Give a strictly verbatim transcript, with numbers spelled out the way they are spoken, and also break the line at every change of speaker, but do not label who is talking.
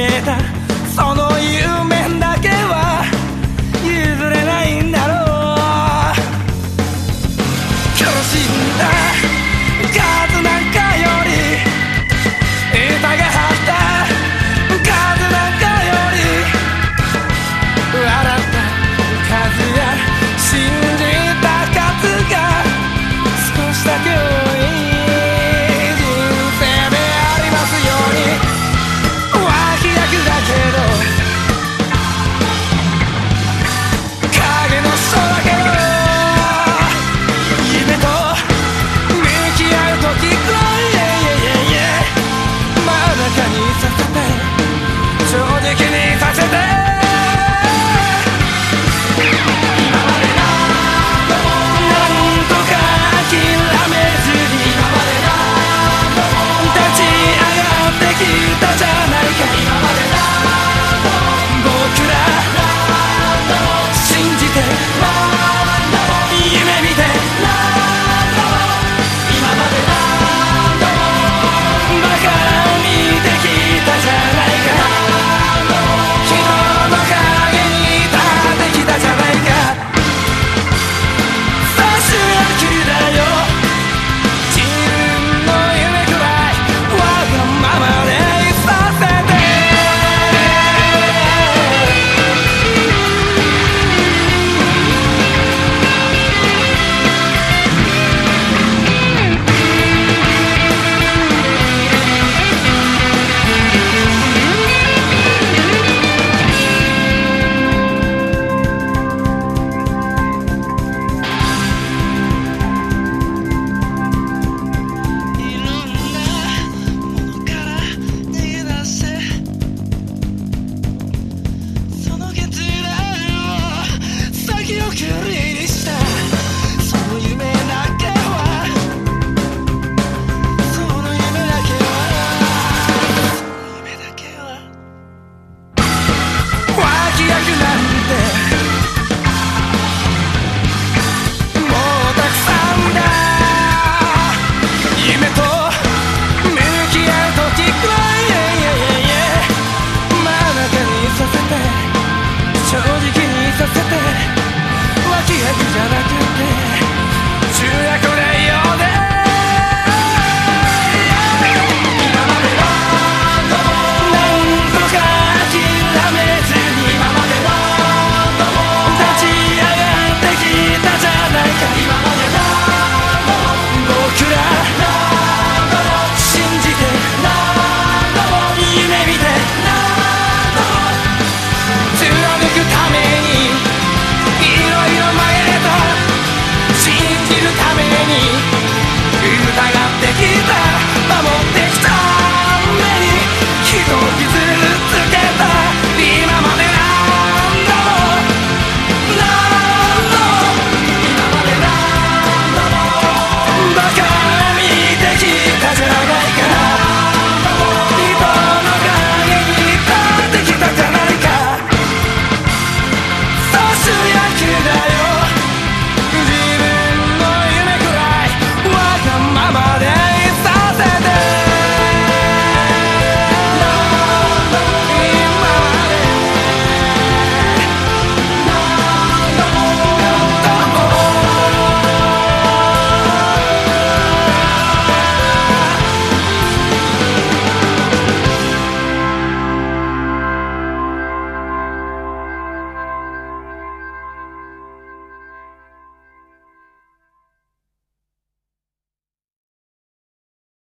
めたその夢だけは譲れないんだろう。苦しんだ数なんかより痛がった数なんかより笑った数や信じた数が少しだけ多い人生でありますように。わき役だけど影の人だけど夢と向き合う時くらい真ん中にさせて正直にさせて